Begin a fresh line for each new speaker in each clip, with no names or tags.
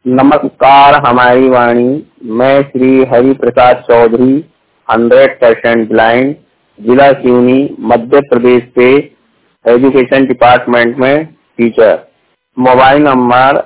नमस्कार हमारी वाणी। मैं श्री हरि प्रसाद चौधरी 100% ब्लाइंड, जिला सिवनी, मध्य प्रदेश से एजुकेशन डिपार्टमेंट में टीचर। Mobile number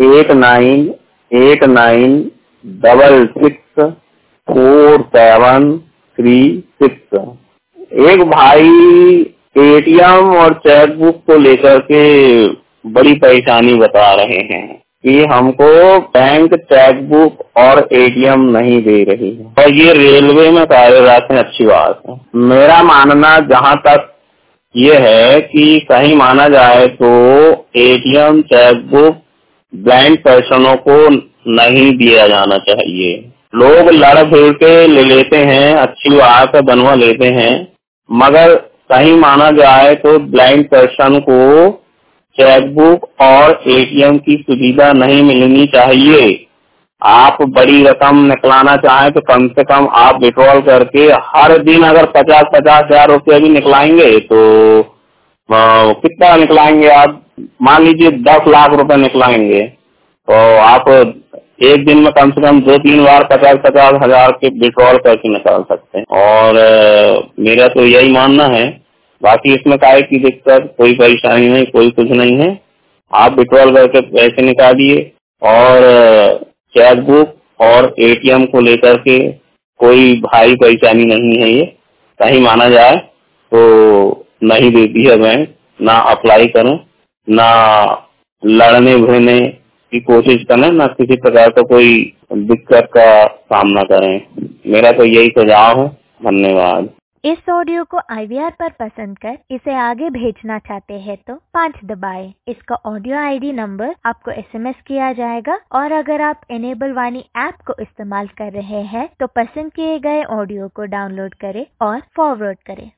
8986664736। एक भाई एटीएम और चेकबुक को लेकर के बड़ी परेशानी बता रहे हैं कि हमको बैंक चेकबुक और एटीएम नहीं दे रही है और ये रेलवे में कार्यरत है। अच्छी बात है। मेरा मानना जहाँ तक ये है कि सही माना जाए तो एटीएम चेकबुक ब्लाइंड पर्सनों को नहीं दिया जाना चाहिए। लोग लड़ भिड़ के ले लेते हैं, अच्छी बात है, बनवा लेते हैं, मगर सही माना जाए तो ब्लाइंड पर्सन को चेकबुक और एटीएम की सुविधा नहीं मिलनी चाहिए। आप बड़ी रकम निकलाना चाहें तो कम से कम आप विड्रॉल करके हर दिन अगर 50-50 हजार रुपये भी निकलाएंगे तो कितना निकलाएंगे आप? मान लीजिए 10 लाख रुपए निकलाएंगे तो आप एक दिन में कम से कम 2-3 बार 50-50 हजार के विड्रॉल करके निकाल सकते हैं। और मेरा तो यही मानना है। बाकी इसमें काय की दिक्कत, कोई परेशानी नहीं, कोई कुछ नहीं है। आप विड्रॉल करके पैसे निकालिए और चेकबुक और एटीएम को लेकर के कोई भारी परेशानी नहीं है। ये सही माना जाए तो नहीं देती है बैंक। ना अप्लाई करें, ना लड़ने भिड़ने की कोशिश करें, ना किसी प्रकार का कोई दिक्कत का सामना करें। मेरा तो यही सुझाव है। धन्यवाद।
इस ऑडियो को IVR पर पसंद कर इसे आगे भेजना चाहते हैं तो 5 दबाएं। इसका ऑडियो ID नंबर आपको SMS किया जाएगा और अगर आप इनेबल वाणी ऐप को इस्तेमाल कर रहे हैं तो पसंद किए गए ऑडियो को डाउनलोड करें और फॉरवर्ड करें।